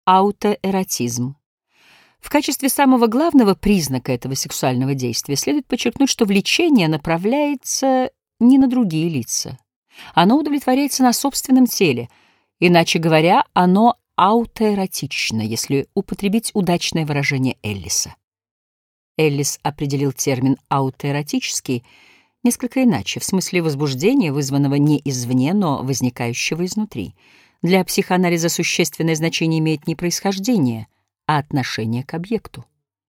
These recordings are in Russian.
Аутоэротизм. В качестве самого главного признака этого сексуального действия следует подчеркнуть, что влечение направляется не на другие лица. Оно удовлетворяется на собственном теле. Иначе говоря, оно аутоэротично, если употребить удачное выражение Эллиса. Эллис определил термин «аутоэротический» несколько иначе, в смысле возбуждения, вызванного не извне, но возникающего изнутри. Для психоанализа существенное значение имеет не происхождение, а отношение к объекту.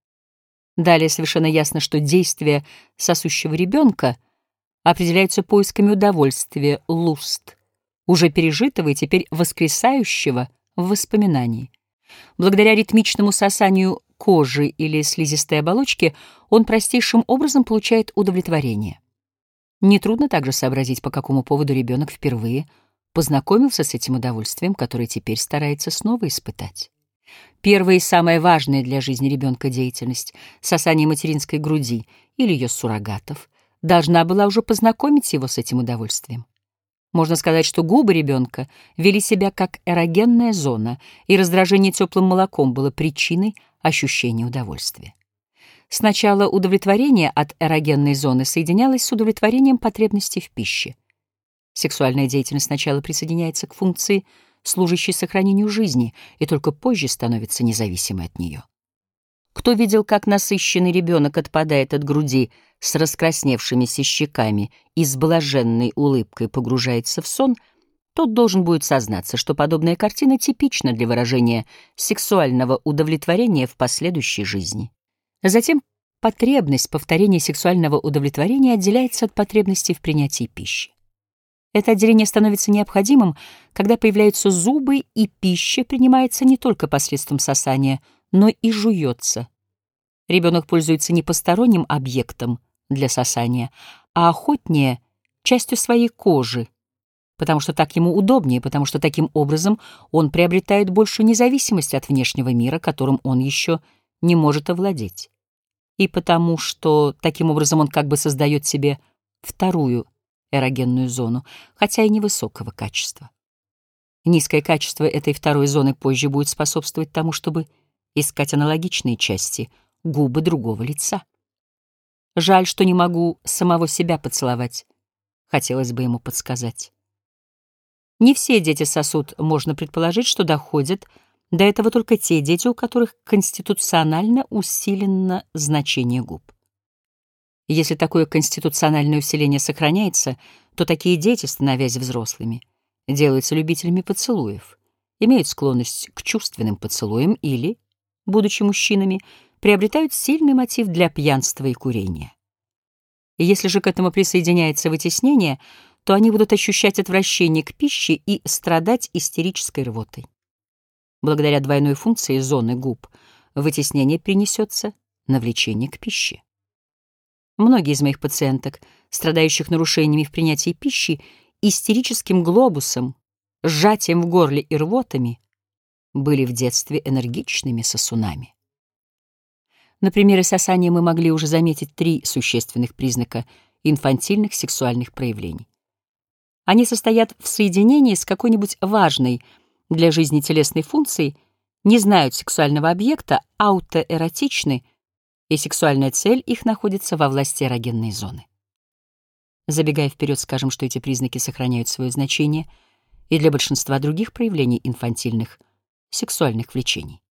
Далее совершенно ясно, что действия сосущего ребенка определяются поисками удовольствия, луст, уже пережитого и теперь воскресающего в воспоминании. Благодаря ритмичному сосанию кожи или слизистой оболочки он простейшим образом получает удовлетворение. Нетрудно также сообразить, по какому поводу ребенок впервые познакомился с этим удовольствием, которое теперь старается снова испытать. Первая и самая важная для жизни ребенка деятельность — сосание материнской груди или ее суррогатов — должна была уже познакомить его с этим удовольствием. Можно сказать, что губы ребенка вели себя как эрогенная зона, и раздражение теплым молоком было причиной ощущения удовольствия. Сначала удовлетворение от эрогенной зоны соединялось с удовлетворением потребностей в пище. Сексуальная деятельность сначала присоединяется к функции, служащей сохранению жизни, и только позже становится независимой от нее. Кто видел, как насыщенный ребенок отпадает от груди с раскрасневшимися щеками и с блаженной улыбкой погружается в сон, тот должен будет сознаться, что подобная картина типична для выражения сексуального удовлетворения в последующей жизни. Затем потребность повторения сексуального удовлетворения отделяется от потребности в принятии пищи. Это отделение становится необходимым, когда появляются зубы, и пища принимается не только посредством сосания, но и жуется. Ребенок пользуется не посторонним объектом для сосания, а охотнее частью своей кожи, потому что так ему удобнее, потому что таким образом он приобретает большую независимость от внешнего мира, которым он еще не может овладеть, и потому что таким образом он как бы создает себе вторую эрогенную зону, хотя и невысокого качества. Низкое качество этой второй зоны позже будет способствовать тому, чтобы искать аналогичные части губы другого лица. Жаль, что не могу самого себя поцеловать, хотелось бы ему подсказать. Не все дети сосут, можно предположить, что доходят до этого только те дети, у которых конституционально усилено значение губ. Если такое конституциональное усиление сохраняется, то такие дети, становясь взрослыми, делаются любителями поцелуев, имеют склонность к чувственным поцелуям или, будучи мужчинами, приобретают сильный мотив для пьянства и курения. И если же к этому присоединяется вытеснение, то они будут ощущать отвращение к пище и страдать истерической рвотой. Благодаря двойной функции зоны губ вытеснение перенесется на влечение к пище. Многие из моих пациенток, страдающих нарушениями в принятии пищи, истерическим глобусом, сжатием в горле и рвотами, были в детстве энергичными сосунами. На примере сосания мы могли уже заметить 3 существенных признака инфантильных сексуальных проявлений. Они состоят в соединении с какой-нибудь важной для жизни телесной функцией, не знают сексуального объекта, аутоэротичны, и сексуальная цель их находится во власти эрогенной зоны. Забегая вперед, скажем, что эти признаки сохраняют свое значение и для большинства других проявлений инфантильных сексуальных влечений.